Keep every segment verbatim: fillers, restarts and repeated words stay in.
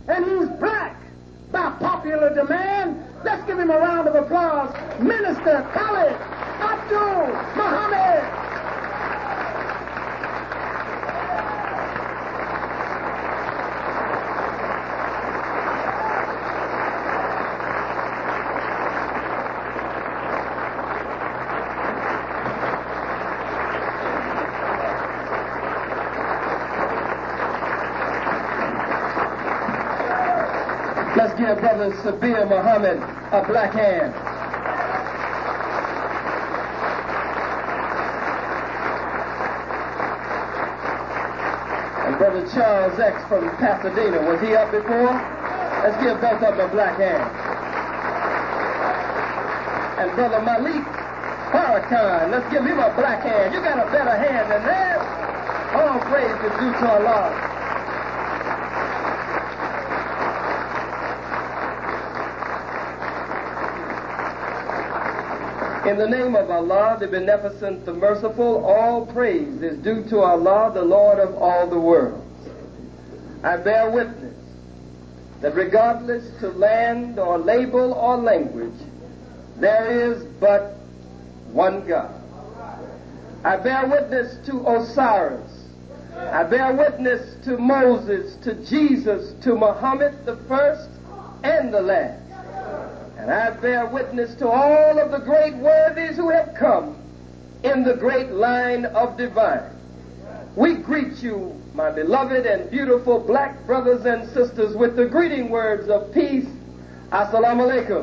and he's black. By popular demand, let's give him a round of applause. Minister Khalid Abdul Muhammad. Let's give Brother Sabir Muhammad a black hand. And Brother Charles X from Pasadena, was he up before? Let's give both of them a black hand. And Brother Malik Farrakhan, let's give him a black hand. You got a better hand than that. All praise is due to Allah. In the name of Allah, the Beneficent, the Merciful, all praise is due to Allah, the Lord of all the worlds. I bear witness that regardless to land or label or language, there is but one God. I bear witness to Osiris. I bear witness to Moses, to Jesus, to Muhammad, the first and the last. And I bear witness to all of the great worthies who have come in the great line of divine. We greet you, my beloved and beautiful black brothers and sisters, with the greeting words of peace. Assalamu alaikum.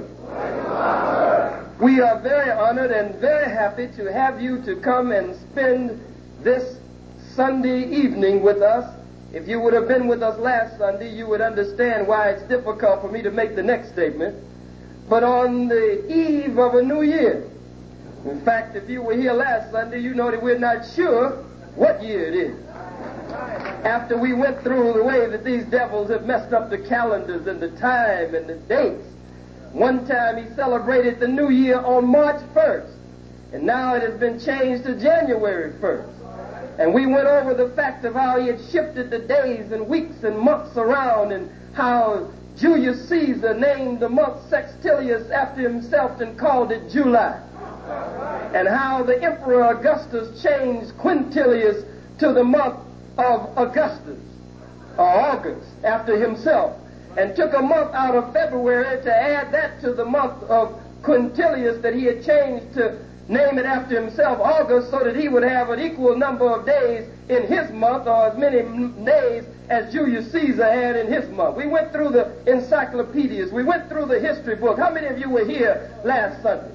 We are very honored and very happy to have you to come and spend this Sunday evening with us. If you would have been with us last Sunday, you would understand why it's difficult for me to make the next statement. But on the eve of a new year, in fact, if you were here last Sunday, you know that we're not sure what year it is. After we went through the way that these devils have messed up the calendars and the time and the dates. One time he celebrated the new year on March first, and now it has been changed to January first. And we went over the fact of how he had shifted the days and weeks and months around, and how Julius Caesar named the month Sextilius after himself and called it July. And how the Emperor Augustus changed Quintilius to the month of Augustus, or August, after himself, and took a month out of February to add that to the month of Quintilius that he had changed to name it after himself, August, so that he would have an equal number of days in his month, or as many days as Julius Caesar had in his month. We went through the encyclopedias. We went through the history book. How many of you were here last Sunday?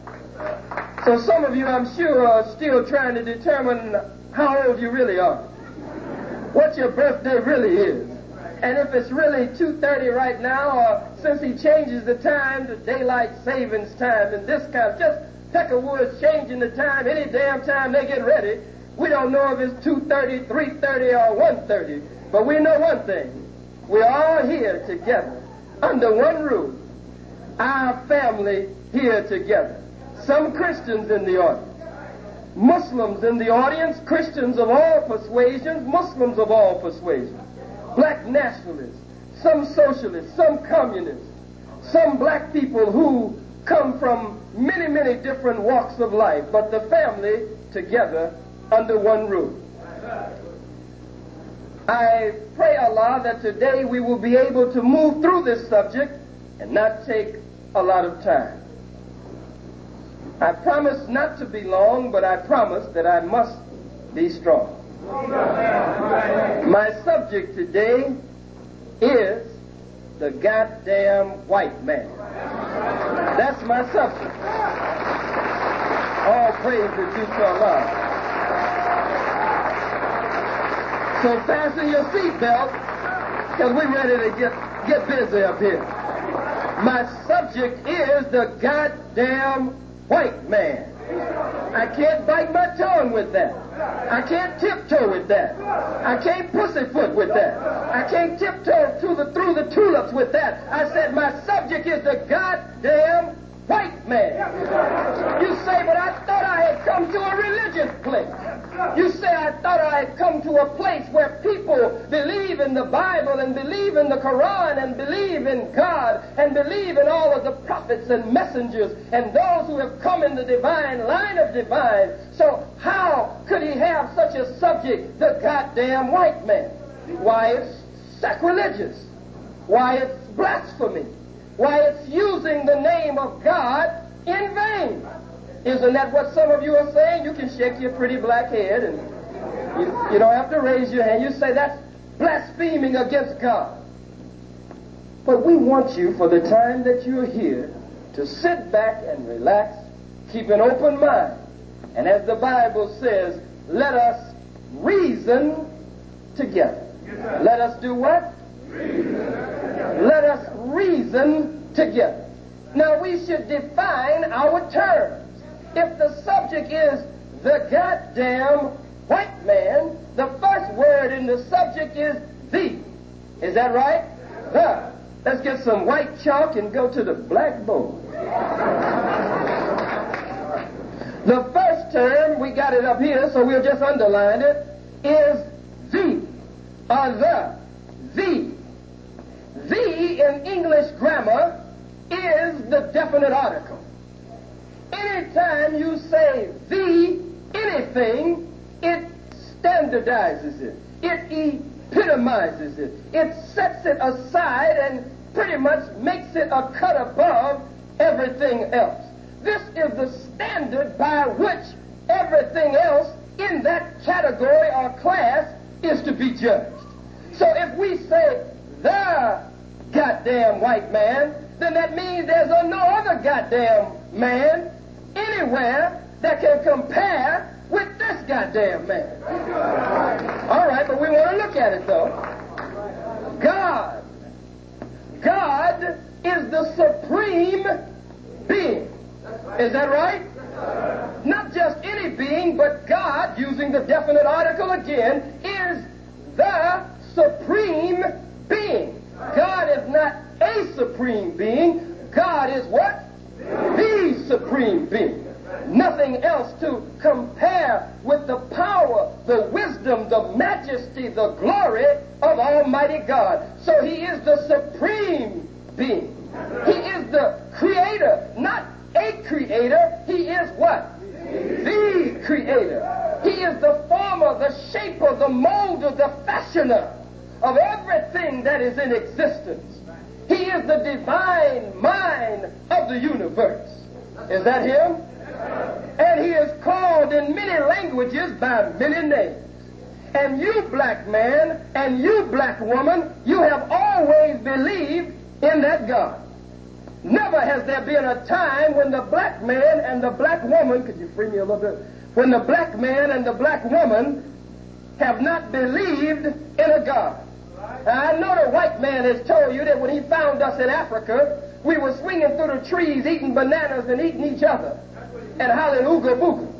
So some of you, I'm sure, are still trying to determine how old you really are, what your birthday really is. And if it's really two thirty right now, or since he changes the time to daylight savings time and this kind of, just Peckerwood's changing the time any damn time they get ready. We don't know if it's two thirty, three thirty, or one thirty. But we know one thing. We're all here together under one roof. Our family here together. Some Christians in the audience. Muslims in the audience. Christians of all persuasions. Muslims of all persuasions. Black nationalists. Some socialists. Some communists. Some black people who come from many, many different walks of life. But the family together under one roof. I pray Allah that today we will be able to move through this subject and not take a lot of time. I promise not to be long, but I promise that I must be strong. My subject today is the goddamn white man. That's my subject. All praise is due to Allah. So fasten your seatbelt, because we're ready to get, get busy up here. My subject is the goddamn white man. I can't bite my tongue with that. I can't tiptoe with that. I can't pussyfoot with that. I can't tiptoe through the, through the tulips with that. I said my subject is the goddamn white man. man. You say, but I thought I had come to a religious place. You say, I thought I had come to a place where people believe in the Bible and believe in the Quran and believe in God and believe in all of the prophets and messengers and those who have come in the divine line of divine. So how could he have such a subject, the goddamn white man? Why, it's sacrilegious. Why, it's blasphemy. Why, it's using the name of God in vain. Isn't that what some of you are saying? You can shake your pretty black head and you, you don't have to raise your hand. You say that's blaspheming against God. But we want you, for the time that you're here, to sit back and relax, keep an open mind. And as the Bible says, let us reason together. Let us do what? Reason. Let us reason together. Now we should define our terms. If the subject is the goddamn white man, the first word in the subject is the. Is that right? The. Let's get some white chalk and go to the blackboard. The first term, we got it up here, so we'll just underline it, is the, or the. The. The in English grammar is the definite article. Anytime you say the anything, it standardizes it. It epitomizes it. It sets it aside and pretty much makes it a cut above everything else. This is the standard by which everything else in that category or class is to be judged. So if we say the goddamn white man, then that means there's no other goddamn man anywhere that can compare with this goddamn man. All right, but we want to look at it though. God. God is the supreme being. Is that right? Not just any being, but God, using the definite article again, is the supreme being. God is not a supreme being. God is what? The supreme being. Nothing else to compare with the power, the wisdom, the majesty, the glory of Almighty God. So he is the supreme being. He is the creator, not a creator. He is what? The creator. He is the former, the shaper, the molder, the fashioner of everything that is in existence. He is the divine mind of the universe. Is that him? And he is called in many languages by many names. And you, black man, and you, black woman, you have always believed in that God. Never has there been a time when the black man and the black woman, could you free me a little bit? When the black man and the black woman have not believed in a God. Now, I know the white man has told you that when he found us in Africa, we were swinging through the trees, eating bananas and eating each other, and hollering ooga booga.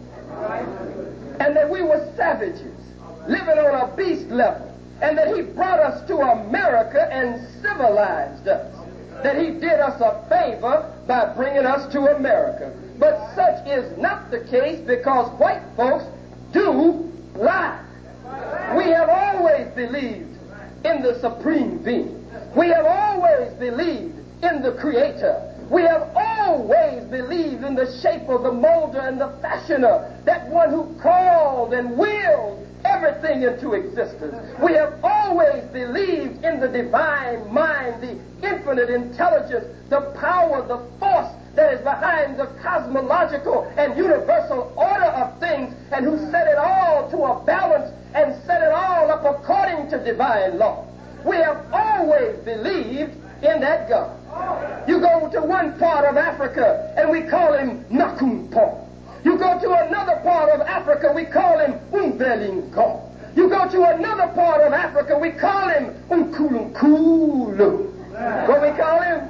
And that we were savages, living on a beast level. And that he brought us to America and civilized us. That he did us a favor by bringing us to America. But such is not the case, because white folks do lie. We have always believed in the supreme being. We have always believed in the creator. We have always believed in the shaper, the molder, and the fashioner, that one who called and willed everything into existence. We have always believed in the divine mind, the infinite intelligence, the power, the force that is behind the cosmological and universal order of things, and who set it all to a balance and set it all up according to divine law. We have always believed in that God. You go to one part of Africa and we call him Nakumpo. You go to another part of Africa, we call him Umbelingo. You go to another part of Africa, we call him Unkulunkulu. What we call him?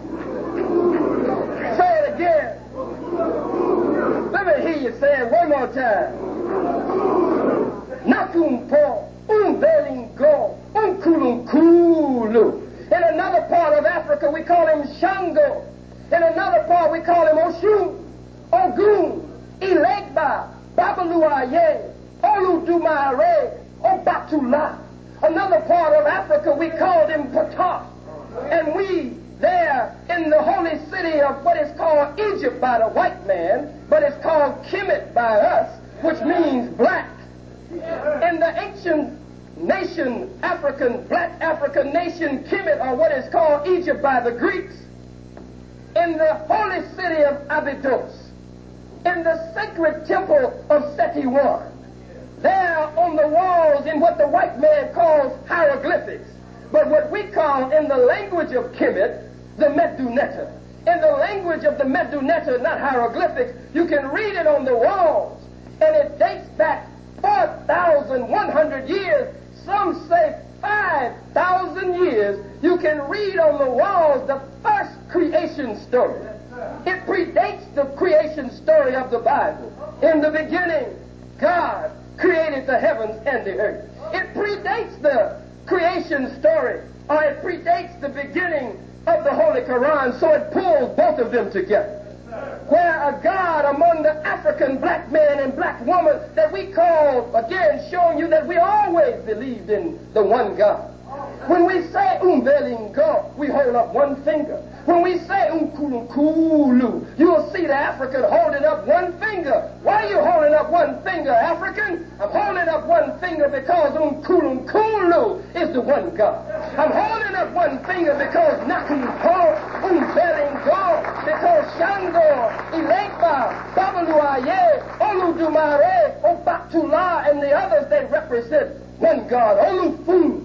Say it again. Let me hear you say it one more time. Nakumpo, Umbelingo, Unkulunkulu. In another part of Africa, we call him Shango. In another part, we call him Oshun, Ogun, Elegba, Babaluaye, Oludumare, Obatula. Another part of Africa, we called him Ptah. And we, there in the holy city of what is called Egypt by the white man, but it's called Kemet by us, which means black. In the ancient nation, African, black African nation, Kemet, or what is called Egypt by the Greeks, in the holy city of Abydos, in the sacred temple of Seti I, there on the walls in what the white man calls hieroglyphics, but what we call in the language of Kemet, the Medunetta. In the language of the Medunetta, not hieroglyphics, you can read it on the walls, and it dates back four thousand one hundred years, some say five thousand years. You can read on the walls the first creation story. It predates the creation story of the Bible. In the beginning, God created the heavens and the earth. It predates the creation story, or it predates the beginning of the Holy Quran, so it pulls both of them together. Where a God among the African black man and black woman that we call, again, showing you that we always believed in the one God. When we say umbelingo, we hold up one finger. When we say umkulukulu, you'll see the African holding up one finger. Why are you holding up one finger, African? I'm holding up one finger because umkulukulu is the one God. I'm holding up one finger because nakumpo umbelingo, because Shango, Ilekba, Babaluaye, Oludumare, Obatula, and the others, they represent one God. Olufun,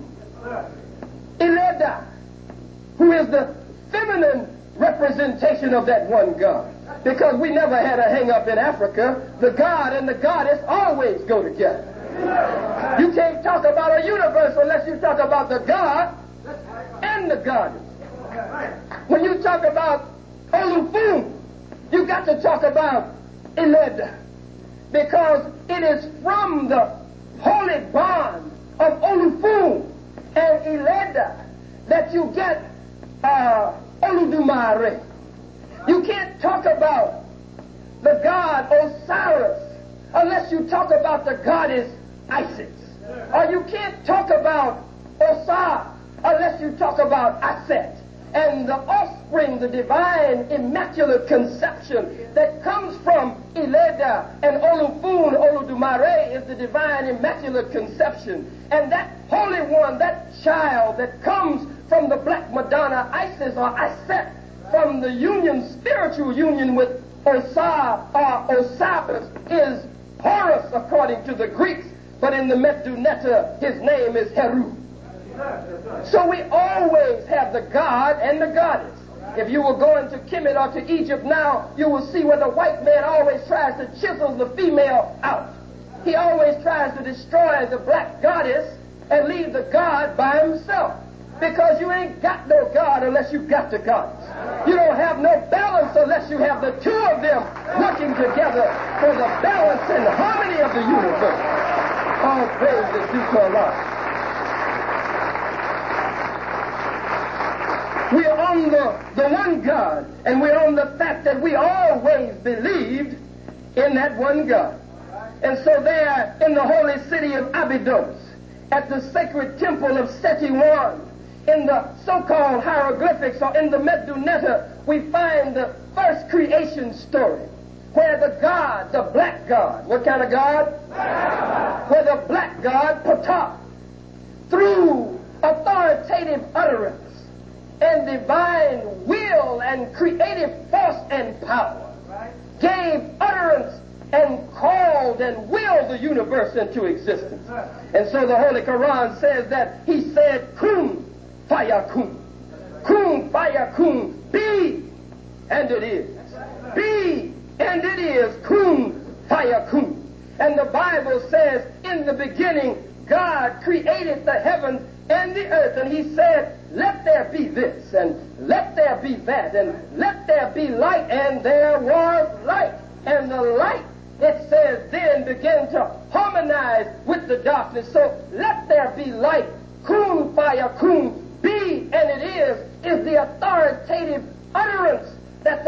Ileda, who is the feminine representation of that one God. Because we never had a hang-up in Africa. The God and the goddess always go together. You can't talk about a universe unless you talk about the God and the goddess. When you talk about Olufun, you got to talk about Ileda, because it is from the holy bond of Olufun and Ileda that you get uh, Oludumare. You can't talk about the god Osiris unless you talk about the goddess Isis. Or you can't talk about Osar unless you talk about Aset. And the offspring, the divine immaculate conception that comes from Ileda and Olufun, Oludumare, is the divine immaculate conception. And that holy one, that child that comes from the black Madonna Isis or Aset, from the union, spiritual union with Osar or Osiris, is Horus according to the Greeks, but in the Medunetta his name is Heru. So we always have the God and the goddess. If you were going to Kemet or to Egypt now, you will see where the white man always tries to chisel the female out. He always tries to destroy the black goddess and leave the God by himself. Because you ain't got no God unless you got the goddess. You don't have no balance unless you have the two of them working together for the balance and harmony of the universe. All praise is due to Allah. We're on the, the one God, and we're on the fact that we always believed in that one God. And so there in the holy city of Abydos, at the sacred temple of Seti I, in the so-called hieroglyphics or in the Medunetta, we find the first creation story, where the God, the black God, what kind of God? Black. Where the black God, Ptah, through authoritative utterance and divine will and creative force and power, right, gave utterance and called and willed the universe into existence. Right. And so the Holy Quran says that he said, Kun fayakun. Kun fayakun. Be, and it is. Be, and it is. Kun fayakun. And the Bible says, in the beginning, God created the heavens and the earth, and he said, let there be this, and let there be that, and let there be light, and there was light. And the light, it says, then began to harmonize with the darkness. So let there be light. Kun fayakun. Be, and it is, is the authoritative utterance that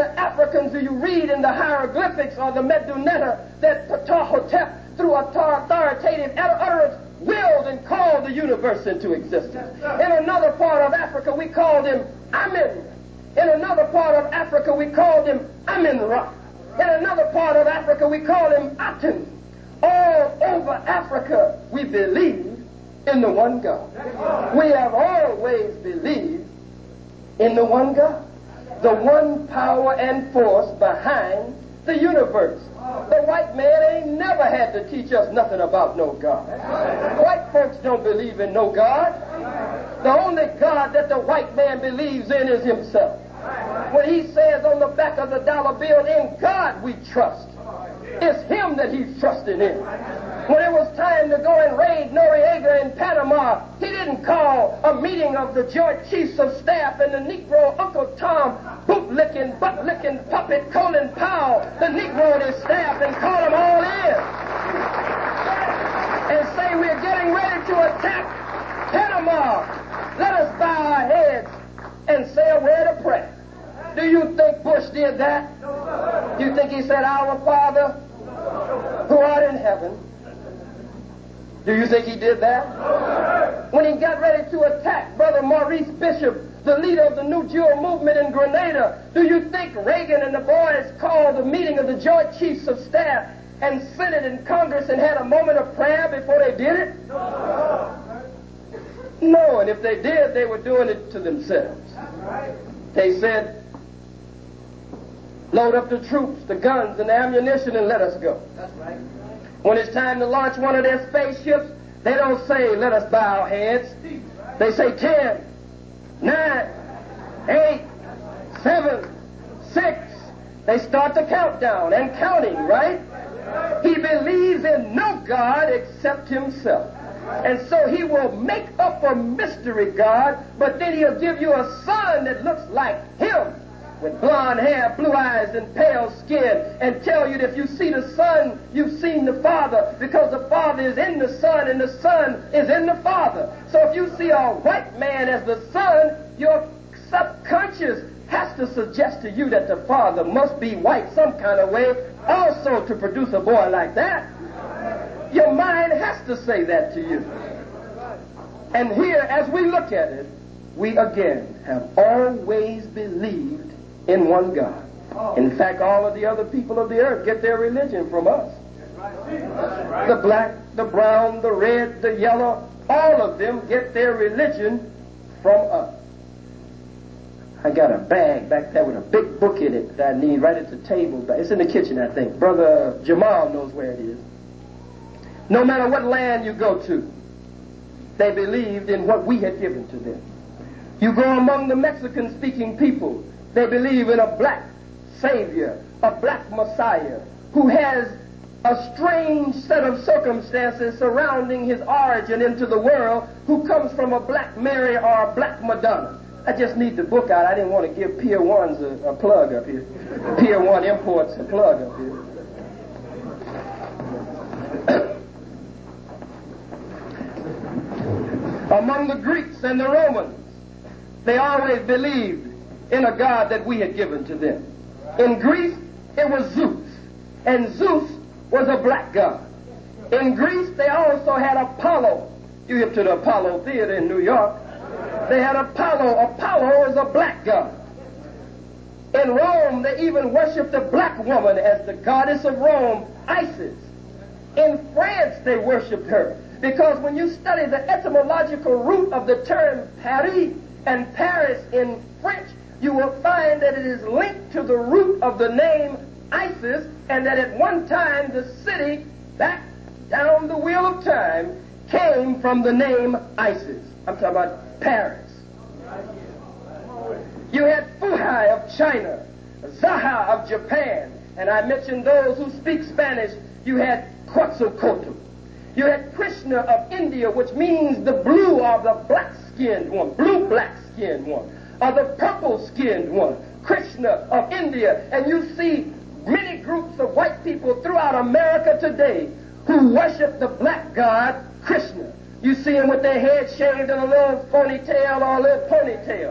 do you read in the hieroglyphics or the Medunetta that Ptah-hotep, through authoritative utterance, willed and called the universe into existence? In another part of Africa, we called him Amen. In another part of Africa, we called him Amen-Ra. In another part of Africa, we call him Aten. All over Africa, we believe in the one God. We have always believed in the one God, the one power and force behind the universe. The white man ain't never had to teach us nothing about no God. White folks don't believe in no God. The only God that the white man believes in is himself. When he says on the back of the dollar bill, in God we trust, it's him that he's trusting in. When it was time to go and raid Noriega in Panama, he didn't call a meeting of the Joint Chiefs of Staff and the Negro Uncle Tom, boot-licking, butt-licking, puppet Colin Powell, the Negro and his staff, and call them all in and say, we're getting ready to attack Panama. Let us bow our heads and say a word of prayer. Do you think Bush did that? Do you think he said, Our Father, who art in heaven? Do you think he did that? When he got ready to attack Brother Maurice Bishop, the leader of the New Jewel movement in Grenada, do you think Reagan and the boys called a meeting of the Joint Chiefs of Staff and Senate and Congress and had a moment of prayer before they did it? No, and if they did, they were doing it to themselves. They said, load up the troops, the guns, and the ammunition, and let us go. That's right. When it's time to launch one of their spaceships, they don't say, let us bow our heads. They say ten, nine, eight, seven, six. They start the countdown and counting, right? He believes in no God except himself. And so he will make up a mystery God, but then he'll give you a son that looks like him, with blonde hair, blue eyes, and pale skin, and tell you that if you see the Son, you've seen the Father, because the Father is in the Son, and the Son is in the Father. So if you see a white man as the Son, your subconscious has to suggest to you that the Father must be white some kind of way also to produce a boy like that. Your mind has to say that to you. And here, as we look at it, we again have always believed in one God. In fact, all of the other people of the earth get their religion from us. The black, the brown, the red, the yellow, all of them get their religion from us. I got a bag back there with a big book in it that I need right at the table. It's in the kitchen, I think. Brother Jamal knows where it is. No matter what land you go to, they believed in what we had given to them. You go among the Mexican-speaking people, they believe in a black Savior, a black Messiah, who has a strange set of circumstances surrounding his origin into the world, who comes from a black Mary or a black Madonna. I just need the book out. I didn't want to give Pier One's a, a plug up here. Pier One Imports a plug up here. Among the Greeks and the Romans, they always believed in a god that we had given to them. In Greece, it was Zeus, and Zeus was a black god. In Greece, they also had Apollo. You get to the Apollo Theater in New York. They had Apollo. Apollo is a black god. In Rome, they even worshipped a black woman as the goddess of Rome, Isis. In France, they worshipped her, because when you study the etymological root of the term Paris and Paris in French, you will find that it is linked to the root of the name Isis, and that at one time the city, back down the wheel of time, came from the name Isis. I'm talking about Paris. You had Fuhai of China, Zaha of Japan, and I mentioned those who speak Spanish. You had Quetzalcoatl. You had Krishna of India, which means the blue or the black-skinned one, blue-black-skinned one, or the purple-skinned one, Krishna of India. And you see many groups of white people throughout America today who worship the black god, Krishna. You see them with their head shaved and a little ponytail or a little ponytail.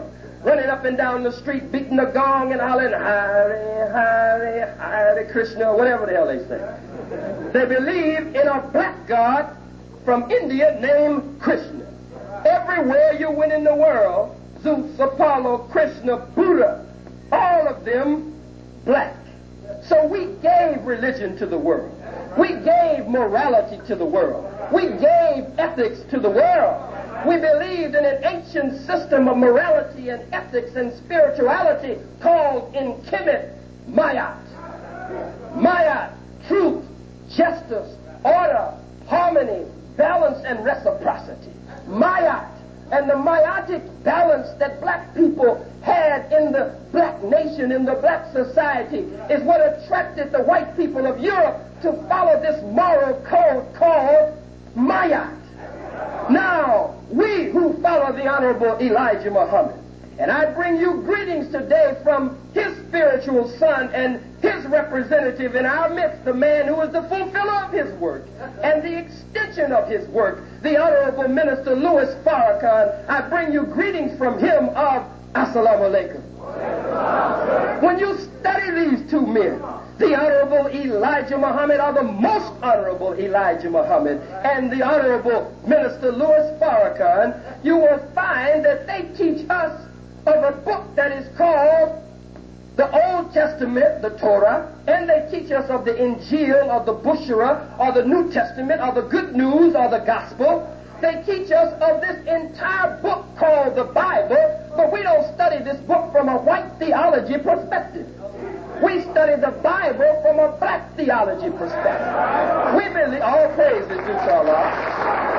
running up and down the street, beating the gong and hollering, Hare, Hare, Hare Krishna, whatever the hell they say. They believe in a black god from India named Krishna. Everywhere you went in the world, Zeus, Apollo, Krishna, Buddha, all of them black. So we gave religion to the world. We gave morality to the world. We gave ethics to the world. We believed in an ancient system of morality and ethics and spirituality called in Kemet Mayat. Mayat, truth, justice, order, harmony, balance, and reciprocity. Mayat. And the Mayatic balance that black people had in the black nation, in the black society, is what attracted the white people of Europe to follow this moral code called Mayat. Now, we who follow the Honorable Elijah Muhammad, and I bring you greetings today from his spiritual son and his representative in our midst, the man who is the fulfiller of his work and the extension of his work, the Honorable Minister Louis Farrakhan. I bring you greetings from him of Assalamu Alaikum. When you study these two men, the Honorable Elijah Muhammad, or the most Honorable Elijah Muhammad, and the Honorable Minister Louis Farrakhan, you will find that they teach us of a book that is called the Old Testament, the Torah, and they teach us of the Injil, or the Bushra, or the New Testament, or the Good News, or the Gospel. They teach us of this entire book called the Bible, but we don't study this book from a white theology perspective. We study the Bible from a black theology perspective. We believe all praise is due to Allah.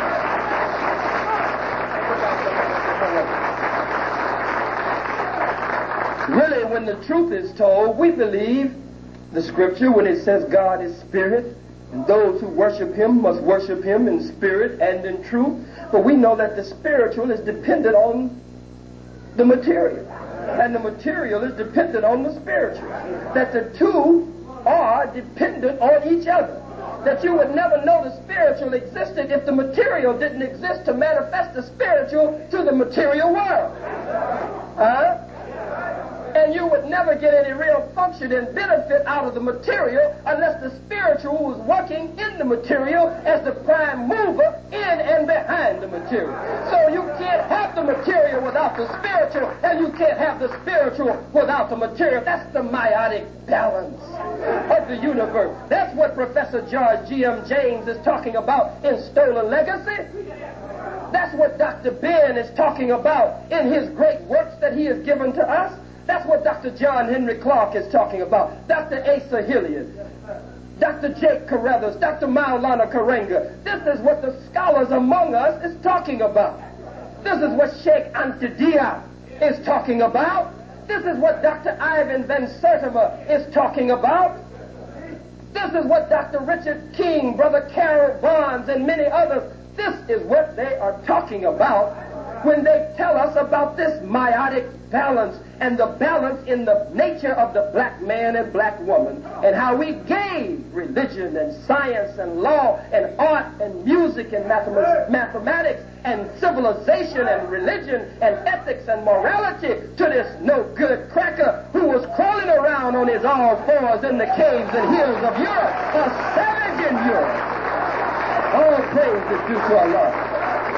Really, when the truth is told, we believe the scripture when it says God is spirit, and those who worship him must worship him in spirit and in truth. But we know that the spiritual is dependent on the material, and the material is dependent on the spiritual. That the two are dependent on each other. That you would never know the spiritual existed if the material didn't exist to manifest the spiritual to the material world. Huh? And you would never get any real function and benefit out of the material unless the spiritual was working in the material as the prime mover in and behind the material. So you can't have the material without the spiritual, and you can't have the spiritual without the material. That's the meiotic balance of the universe. That's what Professor George G M James is talking about in Stolen Legacy. That's what Doctor Ben is talking about in his great works that he has given to us. That's what Doctor John Henry Clark is talking about. Doctor Asa Hilliard, Doctor Jake Carruthers, Doctor Maulana Karenga. This is what the scholars among us is talking about. This is what Sheikh Anta Diop is talking about. This is what Doctor Ivan Van Sertima is talking about. This is what Doctor Richard King, Brother Carol Barnes, and many others, this is what they are talking about when they tell us about this meiotic balance and the balance in the nature of the black man and black woman, and how we gave religion and science and law and art and music and mathemat- mathematics and civilization and religion and ethics and morality to this no-good cracker who was crawling around on his all fours in the caves and hills of Europe, a savage in Europe. All praise is due to Allah.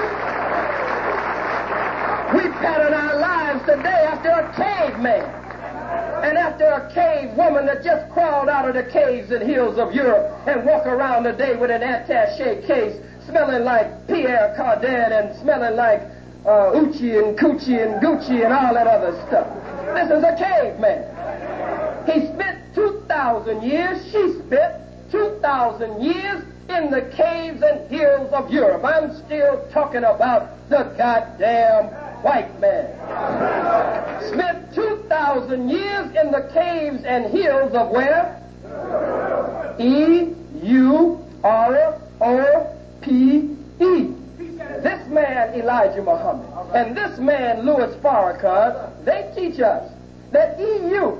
We pattern our lives today after a caveman and after a cave woman that just crawled out of the caves and hills of Europe and walk around today with an attaché case smelling like Pierre Cardin and smelling like uh, Uchi and Coochie and Gucci and all that other stuff. This is a caveman. He spent two thousand years, she spent two thousand years in the caves and hills of Europe. I'm still talking about the goddamn white man. Spent two thousand years in the caves and hills of where? E U R O P E. This man, Elijah Muhammad, and this man, Louis Farrakhan, they teach us that E U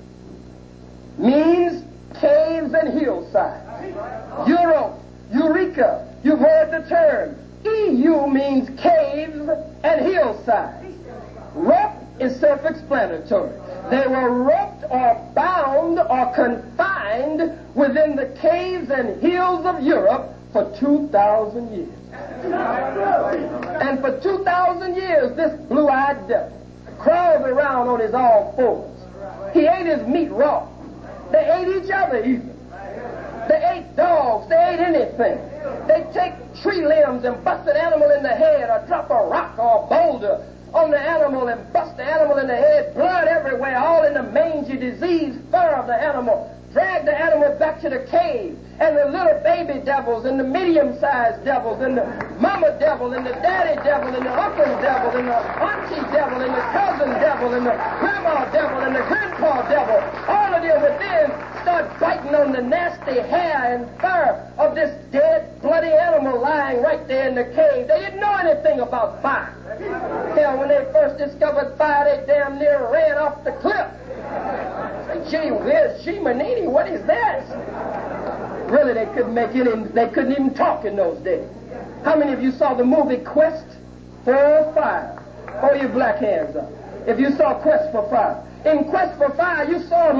means caves and hillsides. Euro, Eureka, you've heard the term. E U means caves and hillsides. Rep is self-explanatory. They were roped or bound or confined within the caves and hills of Europe for two thousand years. And for two thousand years, this blue-eyed devil crawled around on his all fours. He ate his meat raw. They ate each other even. They ate dogs. They ate anything. They take tree limbs and bust an animal in the head, or drop a rock or a boulder on the animal and bust the animal in the head, blood everywhere, all in the mangy, diseased fur of the animal. Drag the animal back to the cave, and the little baby devils, and the medium-sized devils, and the mama devil, and the daddy devil, and the uncle devil, and the auntie devil, and the cousin devil, and the grandma devil, and the grandpa devil, all of them would then start biting on the nasty hair and fur of this dead, bloody animal lying right there in the cave. They didn't know anything about fire. Hell, when they first discovered fire, they damn near ran off the cliff. Gee whiz, gee manini, what is that? Really, they couldn't make any, they couldn't even talk in those days. How many of you saw the movie Quest for Fire? Hold your black hands up. If you saw Quest for Fire. In Quest for Fire, you saw,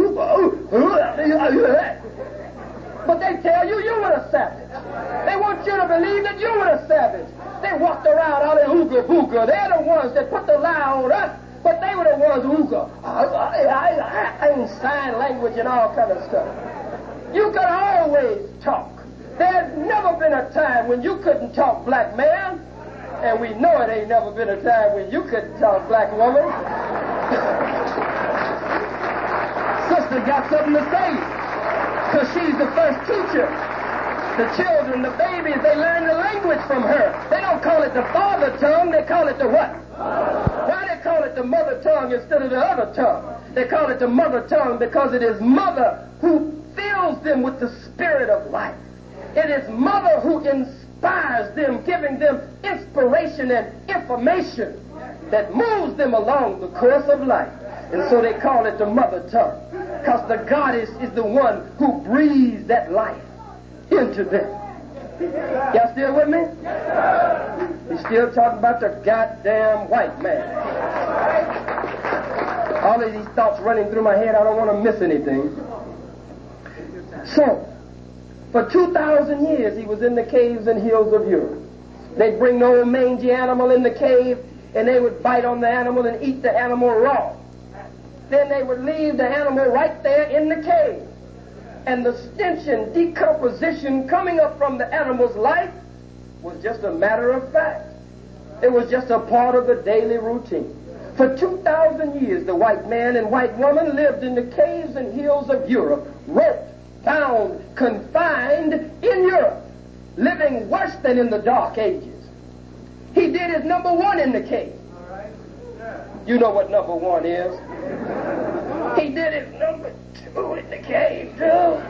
but they tell you you were a savage. They want you to believe that you were a savage. They walked around all in ooga booga. They're the ones that put the lie on us. But they were the ones ooga. And sign language and all kind of stuff. You could always talk. There's never been a time when you couldn't talk, black man. And we know it ain't never been a time when you couldn't talk, black woman. Sister got something to say. Because she's the first teacher. The children, the babies, they learn the language from her. They don't call it the father tongue, they call it the what? Why they call it the mother tongue instead of the other tongue? They call it the mother tongue because it is mother who fills them with the spirit of life. It is mother who inspires them, giving them inspiration and information that moves them along the course of life. And so they call it the mother tongue because the goddess is the one who breathes that life into them. Y'all still with me? He's still talking about the goddamn white man. All of these thoughts running through my head, I don't want to miss anything. So, for two thousand years, he was in the caves and hills of Europe. They'd bring the old mangy animal in the cave, and they would bite on the animal and eat the animal raw. Then they would leave the animal right there in the cave. And the stench and decomposition coming up from the animal's life was just a matter of fact. It was just a part of the daily routine. For two thousand years, the white man and white woman lived in the caves and hills of Europe, roped, bound, confined in Europe, living worse than in the Dark Ages. He did his number one in the cave. You know what number one is. He did his number two in the cave, too.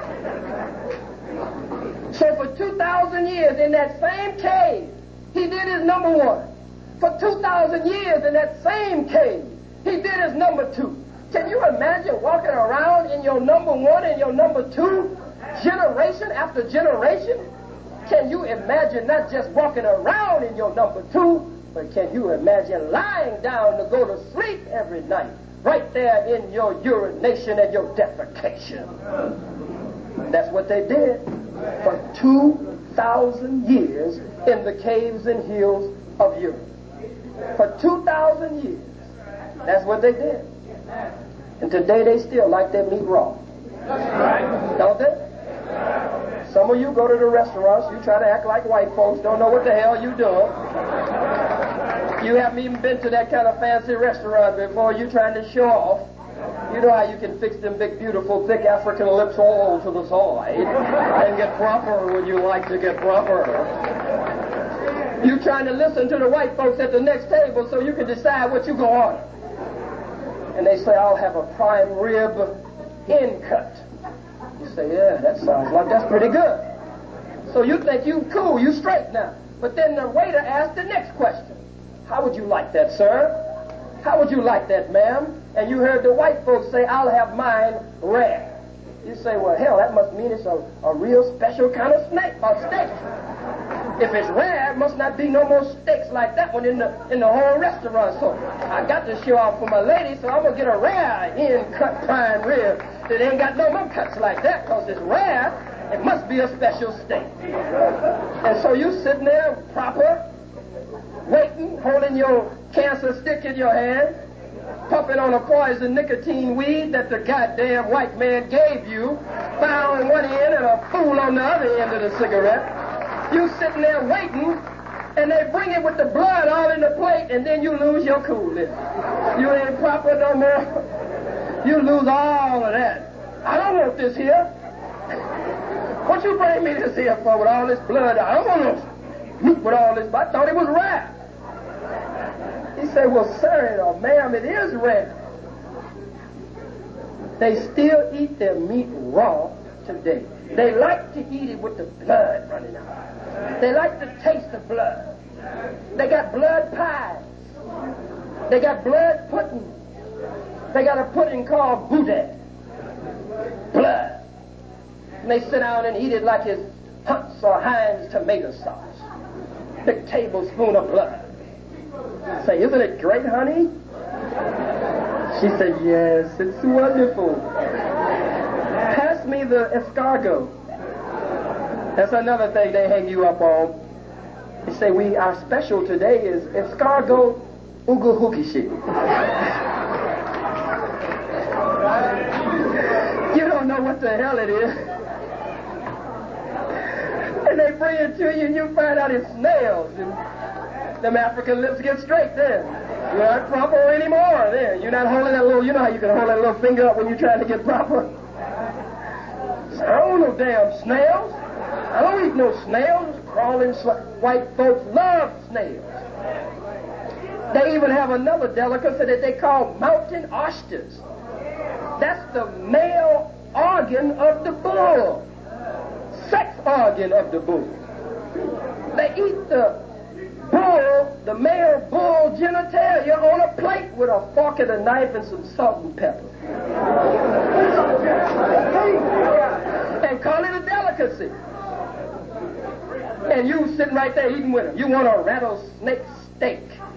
So for two thousand years in that same cave, he did his number one. For two thousand years in that same cave, he did his number two. Can you imagine walking around in your number one and your number two, generation after generation? Can you imagine not just walking around in your number two, but can you imagine lying down to go to sleep every night, right there in your urination and your defecation? That's what they did for two thousand years in the caves and hills of Europe. For two thousand years, that's what they did. And today they still like their meat raw. Don't they? Some of you go to the restaurants, you try to act like white folks, don't know what the hell you're doing. You haven't even been to that kind of fancy restaurant before, you trying to show off. You know how you can fix them big, beautiful, thick African lips all to the side and get proper when you like to get proper. You trying to listen to the white folks at the next table so you can decide what you go on. And they say, I'll have a prime rib end cut. You say, yeah, that sounds like that's pretty good. So you think you cool, you straight now. But then the waiter asks the next question. How would you like that, sir? How would you like that, ma'am? And you heard the white folks say, I'll have mine rare. You say, well, hell, that must mean it's a, a real special kind of snake or steak. If it's rare, it must not be no more steaks like that one in the in the whole restaurant. So I got to show off for my lady, so I'm going to get a rare in-cut prime rib that ain't got no more cuts like that, because it's rare. It must be a special steak. And so you sitting there proper, waiting, holding your cancer stick in your hand, puffing on a poison nicotine weed that the goddamn white man gave you, file on one end and a fool on the other end of the cigarette. You sitting there waiting, and they bring it with the blood all in the plate, and then you lose your coolness. You ain't proper no more. You lose all of that. I don't want this here. What you bring me this here for with all this blood? I don't want no meat with all this, but I thought it was rare. He said, well, sir, or ma'am, it is rare. They still eat their meat raw today. They like to eat it with the blood running out. They like to taste the blood. They got blood pies. They got blood pudding. They got a pudding called boudin. Blood. And they sit down and eat it like it's Hunt's or Heinz tomato sauce. Big tablespoon of blood. I say, isn't it great, honey? She said, yes, it's wonderful. Pass me the escargot. That's another thing they hang you up on. They say, we, our special today is escargot uguhukishi. You don't know what the hell it is. And they bring it to you and you find out it's snails. And them African lips get straight then. You're not proper anymore then. You're not holding that little, you know how you can hold that little finger up when you're trying to get proper? I don't want no damn snails. I don't eat no snails. Crawling sl- white folks love snails. They even have another delicacy that they call mountain oysters. That's the male organ of the bull. Sex organ of the bull. They eat the bull, the male bull genitalia on a plate with a fork and a knife and some salt and pepper. And call it a delicacy. And you sitting right there eating with them. You want a rattlesnake steak.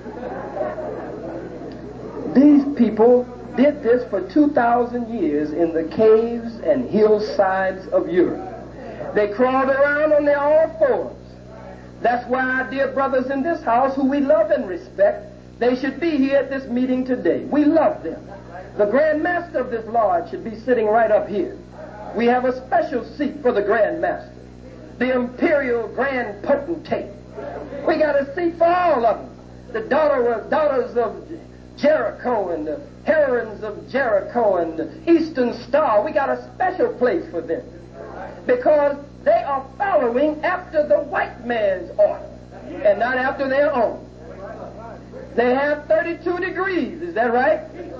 These people did this for two thousand years in the caves and hillsides of Europe. They crawled around on their all fours. That's why our dear brothers in this house, who we love and respect, they should be here at this meeting today. We love them. The Grand Master of this lodge should be sitting right up here. We have a special seat for the Grand Master, the Imperial Grand Potentate. We got a seat for all of them. The daughter, daughters of Jericho and the heroines of Jericho and the Eastern Star. We got a special place for them because they are following after the white man's order and not after their own. They have thirty-two degrees, is that right?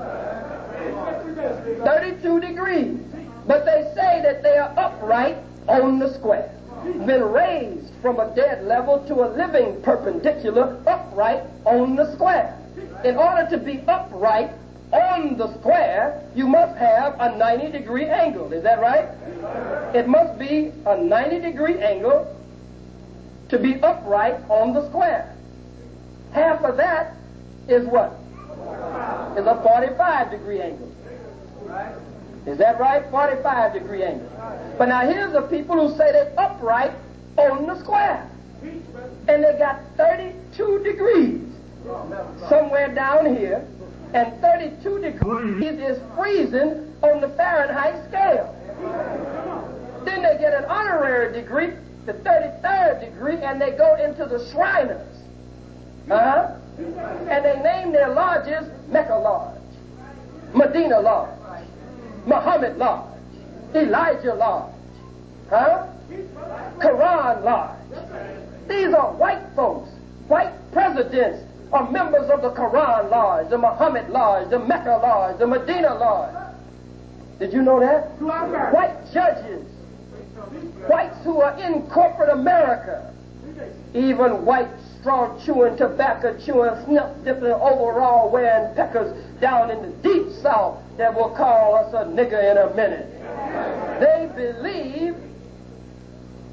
thirty-two degrees. But they say that they are upright on the square. Been raised from a dead level to a living perpendicular, upright on the square. In order to be upright on the square, you must have a ninety degree angle. Is that right? It must be a ninety degree angle to be upright on the square. Half of that is what? Is a forty-five degree angle. Is that right? forty-five degree angle. But now here's the people who say they're upright on the square. And they got thirty-two degrees somewhere down here. And thirty-two degrees is freezing on the Fahrenheit scale. Then they get an honorary degree, the thirty-third degree, and they go into the Shriners. Uh-huh. And they name their lodges Mecca Lodge, Medina Lodge, Muhammad Lodge, Elijah Lodge, huh? Quran Lodge. These are white folks, white presidents are members of the Quran Lodge, the Muhammad Lodge, the Mecca Lodge, the Medina Lodge. Did you know that? White judges, whites who are in corporate America, even white straw chewing, tobacco chewing, snuff dipping, overall wearing peckers down in the deep south that will call us a nigger in a minute. They believe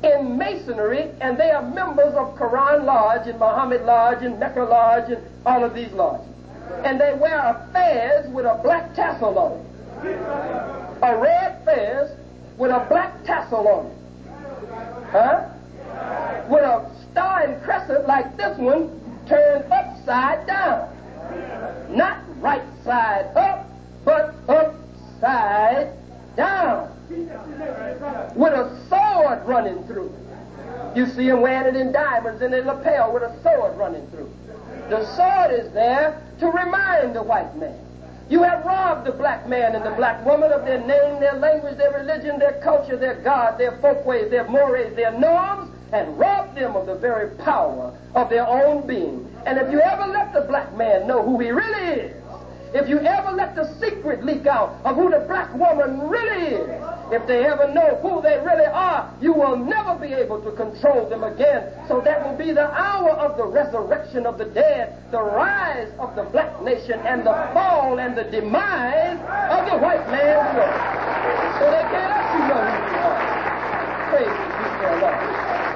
in masonry, and they are members of Quran Lodge and Muhammad Lodge and Mecca Lodge and all of these lodges. And they wear a fez with a black tassel on it. A red fez with a black tassel on it. Huh? With a star and crescent like this one turned upside down. Not right side up, but upside down. With a sword running through it. You see them wearing it in diamonds in their lapel with a sword running through it. The sword is there to remind the white man. You have robbed the black man and the black woman of their name, their language, their religion, their culture, their God, their folkways, their mores, their norms, and robbed them of the very power of their own being. And if you ever let the black man know who he really is, if you ever let the secret leak out of who the black woman really is, if they ever know who they really are, you will never be able to control them again. So that will be the hour of the resurrection of the dead, the rise of the black nation, and the fall and the demise of the white man's world. So they can't let you know who you are. Praise be to the Lord.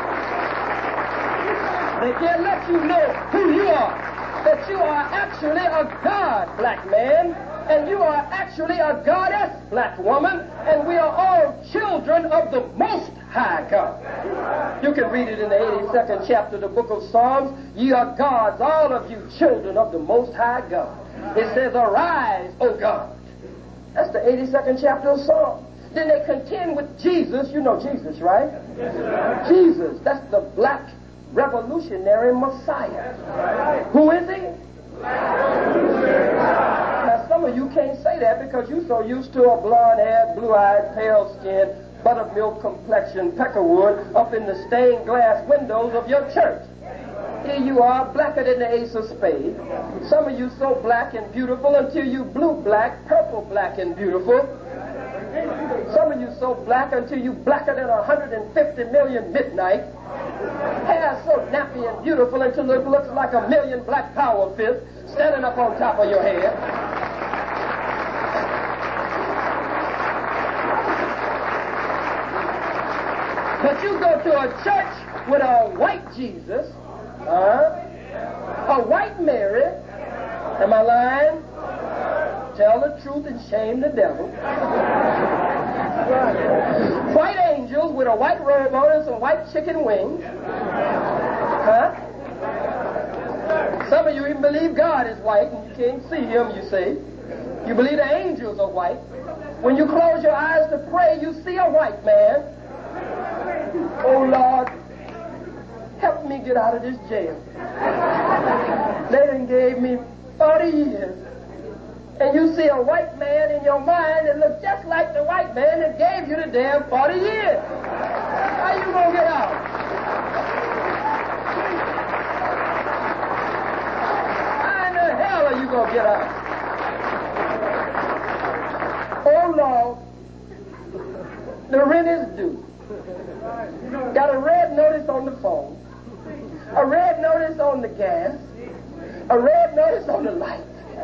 They can't let you know who you are. That you are actually a God, black man, and you are actually a goddess, black woman, and we are all children of the Most High God. You can read it in the eighty-second chapter of the book of Psalms. Ye are gods, all of you children of the Most High God. It says, arise, O God. That's the eighty-second chapter of Psalms. Then they contend with Jesus. You know Jesus, right? Yes, Jesus, that's the black revolutionary Messiah. Who is he? Now some of you can't say that because you're so used to a blonde-haired, blue-eyed, pale-skinned, buttermilk complexion peckerwood up in the stained glass windows of your church. Here you are, blacker than the ace of spades. Some of you so black and beautiful until you blue-black, purple-black and beautiful. Some of you so black until you blacker than one hundred fifty million midnight. Hair so nappy and beautiful until it looks like a million black power fists standing up on top of your head. But you go to a church with a white Jesus, uh, a white Mary. Am I lying? Tell the truth and shame the devil. White angels with a white robe on and some white chicken wings. Huh? Some of you even believe God is white and you can't see him, you say. You believe the angels are white. When you close your eyes to pray, you see a white man. Oh, Lord, help me get out of this jail. They done gave me forty years. And you see a white man in your mind that looks just like the white man that gave you the damn forty years. How you gonna get out? How in the hell are you gonna get out? Oh, Lord, the rent is due. Got a red notice on the phone, a red notice on the gas, a red notice on the light.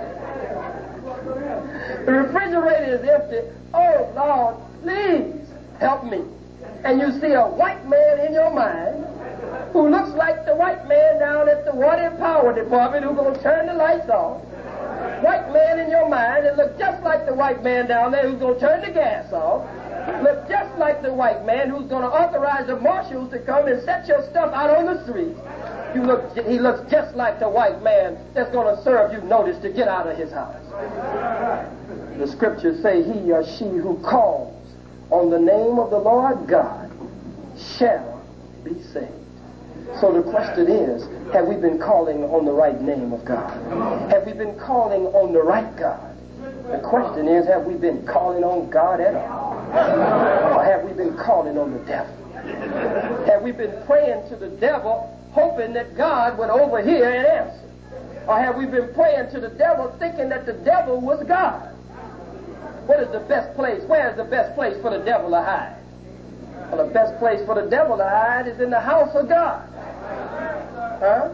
The refrigerator is empty. Oh, Lord, please help me. And you see a white man in your mind who looks like the white man down at the water and power department who's going to turn the lights off. White man in your mind that looks just like the white man down there who's going to turn the gas off. Look just like the white man who's going to authorize the marshals to come and set your stuff out on the street. You look, he looks just like the white man that's going to serve you notice to get out of his house. The scriptures say he or she who calls on the name of the Lord God shall be saved. So the question is, have we been calling on the right name of God? Have we been calling on the right God? The question is, have we been calling on God at all? Or have we been calling on the devil? Have we been praying to the devil hoping that God would overhear and answer? Or have we been praying to the devil thinking that the devil was God? What is the best place? Where is the best place for the devil to hide? Well, the best place for the devil to hide is in the house of God. Huh?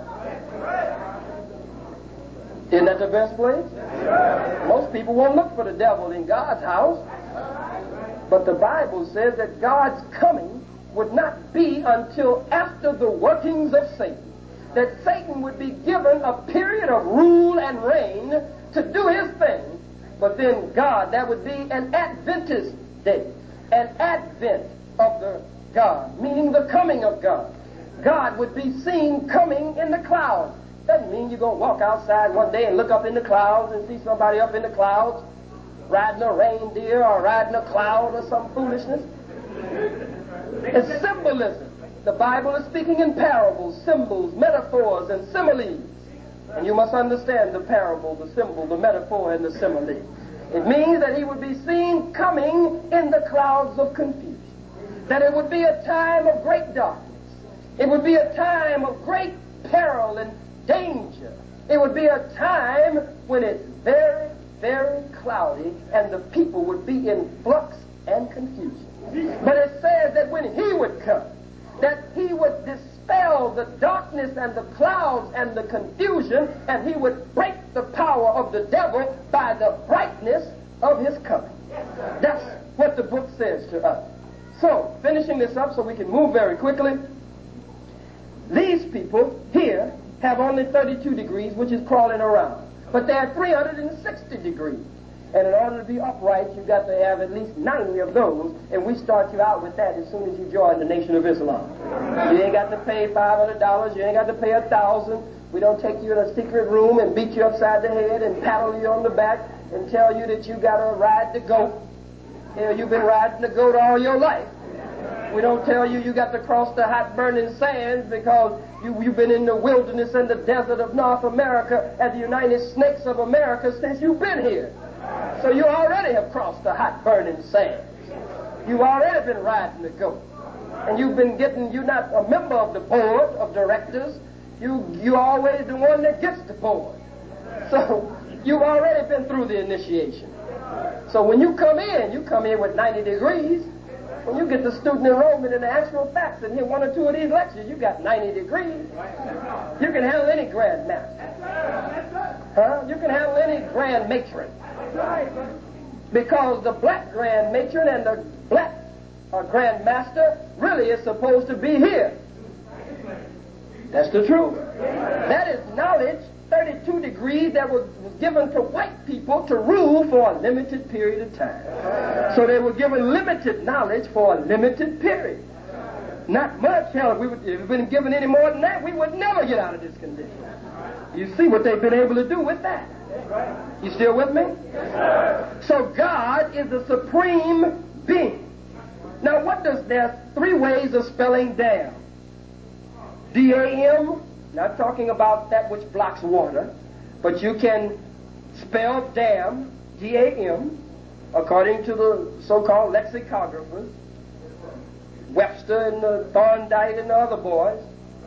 Isn't that the best place? Most people won't look for the devil in God's house. But the Bible says that God's coming would not be until after the workings of Satan. That Satan would be given a period of rule and reign to do his thing. But then God, that would be an Adventist day, an advent of the God, meaning the coming of God. God would be seen coming in the clouds. Doesn't mean you're going to walk outside one day and look up in the clouds and see somebody up in the clouds riding a reindeer or riding a cloud or some foolishness. It's symbolism. The Bible is speaking in parables, symbols, metaphors, and similes. And you must understand the parable, the symbol, the metaphor, and the simile. It means that he would be seen coming in the clouds of confusion. That it would be a time of great darkness. It would be a time of great peril and danger. It would be a time when it's very, very cloudy and the people would be in flux and confusion. But it says that when he would come, that he would dispel the darkness and the clouds and the confusion, and he would break the power of the devil by the brightness of his coming. That's what the book says to us. So, finishing this up so we can move very quickly, these people here have only thirty-two degrees, which is crawling around. But they're three hundred sixty degrees. And in order to be upright, you've got to have at least ninety of those, and we start you out with that as soon as you join the Nation of Islam. You ain't got to pay five hundred dollars, you ain't got to pay a thousand. We don't take you in a secret room and beat you upside the head and paddle you on the back and tell you that you got to ride the goat. Hell, you've been riding the goat all your life. We don't tell you you got to cross the hot burning sands because you, you've been in the wilderness and the desert of North America and the United Snakes of America since you've been here. So you already have crossed the hot burning sands. You've already been riding the goat. And you've been getting, you're not a member of the board of directors. You, you're always the one that gets the board. So you've already been through the initiation. So when you come in, you come in with ninety degrees. When you get the student enrollment in the actual facts and hear one or two of these lectures, you got ninety degrees. You can handle any grand master. Huh? You can handle any grand matron. Because the black grand matron and the black uh, grand master really is supposed to be here. That's the truth. That is knowledge, thirty-two degrees, that was, was given to white people to rule for a limited period of time. So they were given limited knowledge for a limited period. Not much. Hell, if we would, if we'd been given any more than that, we would never get out of this condition. You see what they've been able to do with that. You still with me? So God is the supreme being. Now what does, there's three ways of spelling damn. D A M, not talking about that which blocks water, but you can spell damn, D A M, according to the so-called lexicographers, Webster and the Thorndike and the other boys,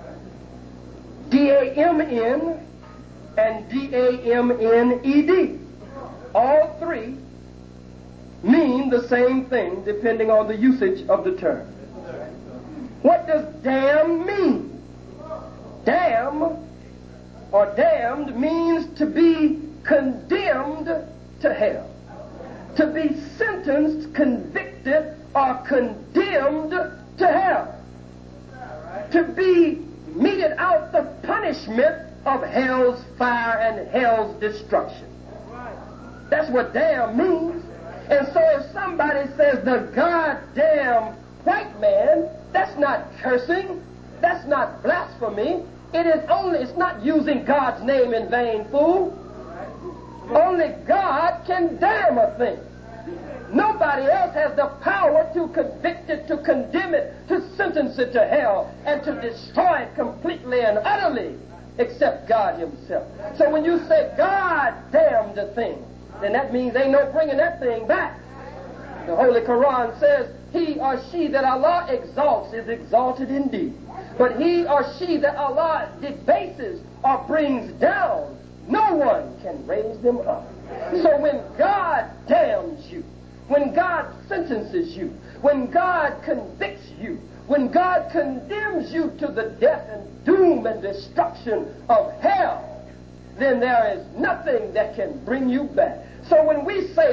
D A M N and D A M N E D. All three mean the same thing depending on the usage of the term. What does damn mean? Damn or damned means to be condemned to hell. To be sentenced, convicted, or condemned to hell. To be meted out the punishment of hell's fire and hell's destruction. That's what damn means. And so if somebody says the goddamn white man, that's not cursing, that's not blasphemy. It is only, it's not using God's name in vain, fool. Only God can damn a thing. Nobody else has the power to convict it, to condemn it, to sentence it to hell, and to destroy it completely and utterly, except God himself. So when you say God damned a thing, then that means ain't no bringing that thing back. The Holy Quran says, he or she that Allah exalts is exalted indeed. But he or she that Allah debases or brings down, no one can raise them up. So when God damns you, when God sentences you, when God convicts you, when God condemns you to the death and doom and destruction of hell, then there is nothing that can bring you back. So when we say the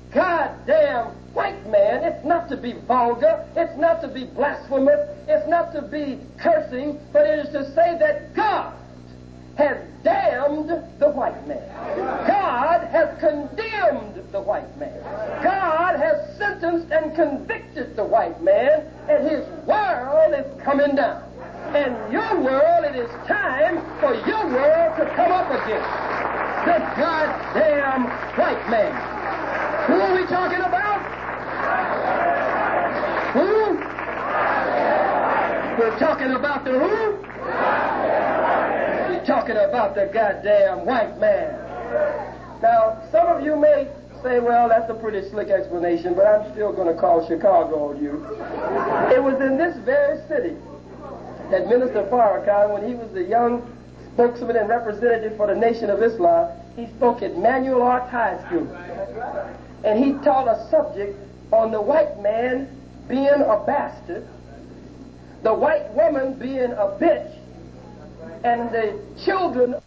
goddamn white man, it's not to be vulgar, it's not to be blasphemous, it's not to be cursing, but it is to say that God has damned the white man. God has condemned the white man. God has sentenced and convicted the white man, and his world is coming down. And your world, it is time for your world to come up again. The goddamn white man. Who are we talking about? Who? We're talking about the who? We're talking about the goddamn white man. Now, some of you may say, well, that's a pretty slick explanation, but I'm still going to call Chicago on you. It was in this very city that Minister Farrakhan, when he was a young spokesman and representative for the Nation of Islam, he spoke at Manual Arts High School. And he taught a subject on the white man being a bastard, the white woman being a bitch, and the children